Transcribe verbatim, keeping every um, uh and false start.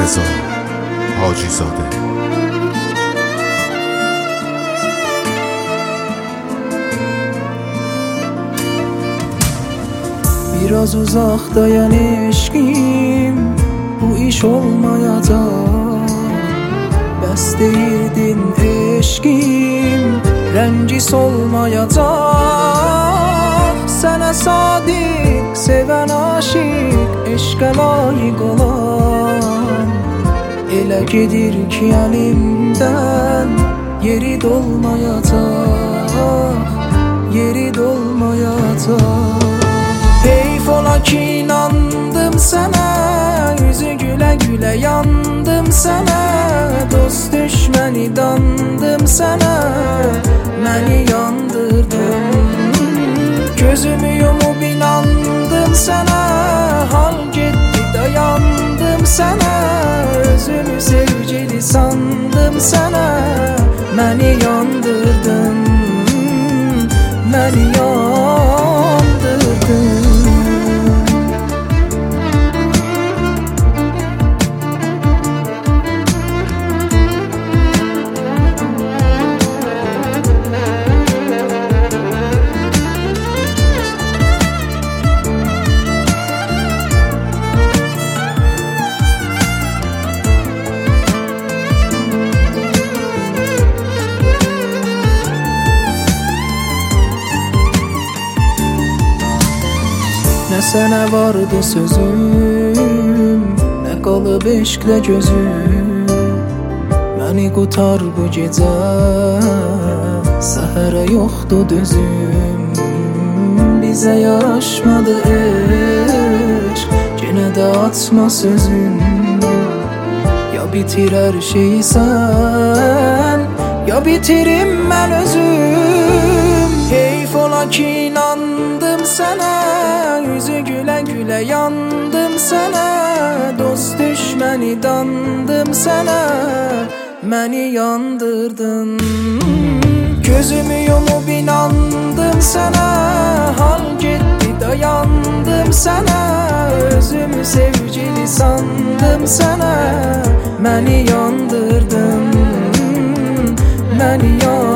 رضا حاجی زاده. Biraz uzak dayan eşkim, bu iş olmayacak. Bəs deyirdin eşkim, rəngis olmayacaq. Sənə sadiq, sevən aşiq, eşqə layiq olan elə gedir ki əlimdən yeri dolmayacaq, yeri dolmayacaq. Heyf ola ki inandım sənə, yüzü gülə gülə yandım sənə. Dost düşməni dandım sənə, məni yandırdın. Gözümü yumub inandım sənə, hal getdi dayandım sənə. Özümü sevgili sandım sənə, məni yandırdın, məni yandırdın. Nə sənə vardı sözüm, nə qalıb eşqlə gözüm. Məni qutar bu gecə, səhərə yoxdur dözüm. Bizə yaraşmadı eşq, yenə də açma sözün. Ya bitir hər şeyi sən, ya bitirim mən özüm. Heyf ola ki inandım sənə, yüzü gülə gülə yandım sənə. Dost düşməni dandım sənə, məni yandırdın. Gözümü yumub inandım sənə, hal getdi dayandım sənə. Özümü sevgili sandım sənə, məni yandırdın, məni yandırdın.